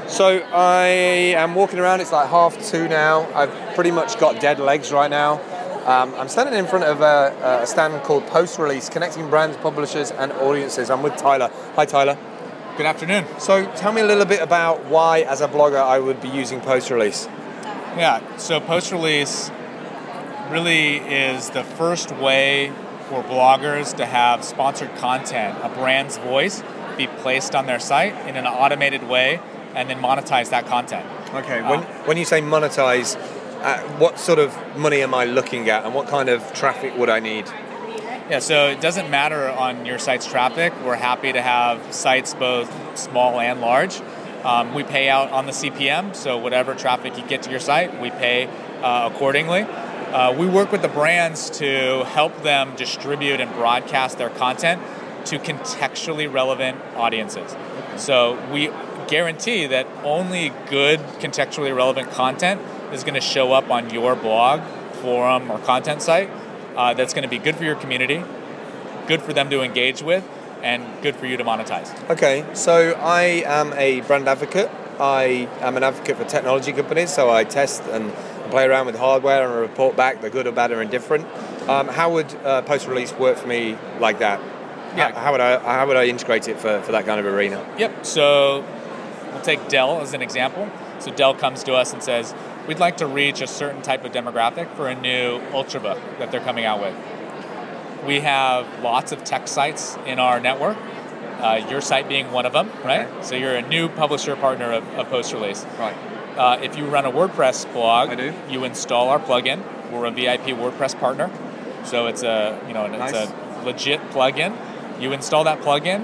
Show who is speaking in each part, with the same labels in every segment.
Speaker 1: So I am walking around, it's like 2:30 now. I've pretty much got dead legs right now. I'm standing in front of a stand called Post Release, connecting brands, publishers and audiences. I'm with Tyler. Hi Tyler.
Speaker 2: Good afternoon.
Speaker 1: So tell me a little bit about why, as a blogger, I would be using Post Release.
Speaker 2: Yeah, so Post Release really is the first way for bloggers to have sponsored content, a brand's voice, be placed on their site in an automated way and then monetize that content.
Speaker 1: Okay, when you say monetize, what sort of money am I looking at and what kind of traffic would I need?
Speaker 2: Yeah, so it doesn't matter on your site's traffic. We're happy to have sites both small and large. We pay out on the CPM, so whatever traffic you get to your site, we pay accordingly. We work with the brands to help them distribute and broadcast their content to contextually relevant audiences. So we guarantee that only good contextually relevant content is going to show up on your blog, forum, or content site that's going to be good for your community, good for them to engage with, and good for you to monetize.
Speaker 1: Okay, so I am a brand advocate. I am an advocate for technology companies, so I test and play around with hardware and report back the good or bad or indifferent. How would Post Release work for me like that?
Speaker 2: Yeah.
Speaker 1: How would I integrate it for that kind of arena?
Speaker 2: Yep, so we'll take Dell as an example. So Dell comes to us and says, we'd like to reach a certain type of demographic for a new Ultrabook that they're coming out with. We have lots of tech sites in our network, your site being one of them, right? Okay. So you're a new publisher partner of Post Release.
Speaker 1: Right.
Speaker 2: If you run a WordPress blog,
Speaker 1: I do.
Speaker 2: You install our plugin. We're a VIP WordPress partner, so it's a
Speaker 1: Nice.
Speaker 2: It's a legit plugin. You install that plugin,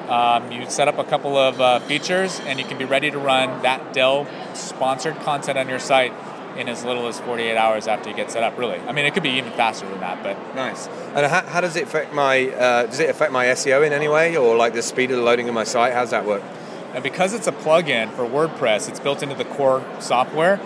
Speaker 2: you set up a couple of features, and you can be ready to run that Dell sponsored content on your site in as little as 48 hours after you get set up. Really, I mean, it could be even faster than that, but
Speaker 1: nice. And how does it affect my SEO in any way, or like the speed of the loading of my site? How does that work?
Speaker 2: And because it's a plugin for WordPress, it's built into the core software,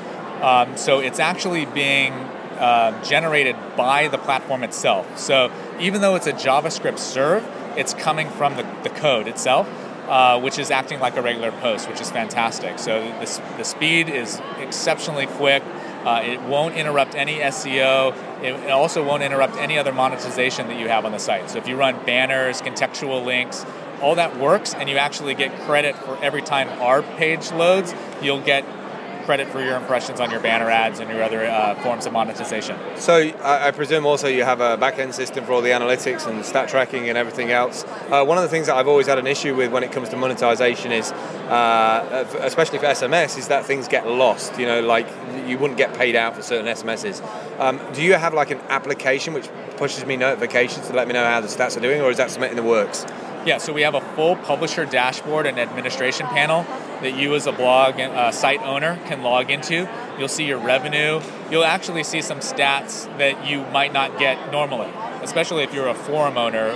Speaker 2: so it's actually being generated by the platform itself. So even though it's a JavaScript serve, it's coming from the code itself, which is acting like a regular post, which is fantastic. So the speed is exceptionally quick. It won't interrupt any SEO. It also won't interrupt any other monetization that you have on the site. So if you run banners, contextual links, all that works, and you actually get credit for every time our page loads, you'll get credit for your impressions on your banner ads and your other forms of monetization.
Speaker 1: So I presume also you have a back-end system for all the analytics and stat tracking and everything else. One of the things that I've always had an issue with when it comes to monetization is, especially for SMS, is that things get lost. You know, like you wouldn't get paid out for certain SMSs. Do you have like an application which pushes me notifications to let me know how the stats are doing, or is that something in the works?
Speaker 2: Yeah, so we have a full publisher dashboard and administration panel that you as a blog site owner can log into. You'll see your revenue. You'll actually see some stats that you might not get normally, especially if you're a forum owner.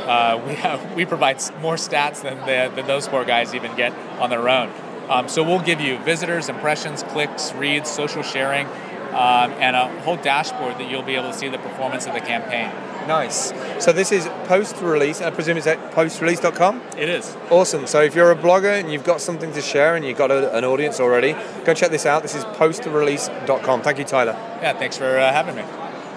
Speaker 2: We provide more stats than those four guys even get on their own. So we'll give you visitors, impressions, clicks, reads, social sharing, and a whole dashboard that you'll be able to see the performance of the campaign.
Speaker 1: Nice. So this is Post Release. I presume it's at postrelease.com?
Speaker 2: It is.
Speaker 1: Awesome. So if you're a blogger and you've got something to share and you've got an audience already, go check this out. This is postrelease.com. Thank you, Tyler.
Speaker 2: Yeah, thanks for having me.